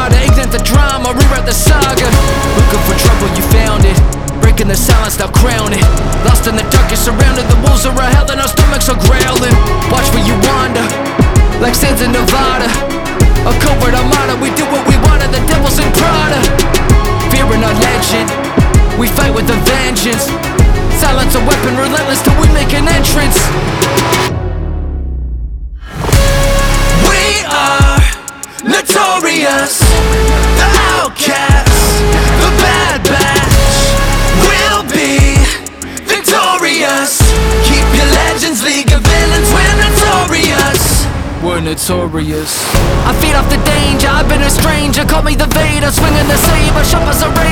harder, ignite the drama, rewrite the saga. Looking for trouble, you found it. Breaking the silence, now crown it. Lost in the darkest, surrounded, the wolves are a hell and our stomachs are growling. Watch where you wander, like sands in Nevada. A covert armada, we do what we wanted, the devil's in Prada. Fearing our legend, we fight with a vengeance. Silence a weapon, relentless till we make an entrance. We are notorious, the outcasts, the bad batch. We'll be victorious. Keep your legends, League of Villains, we're notorious. We're notorious. I feed off the danger, I've been a stranger. Call me the Vader, swinging the saber, sharp as a razor.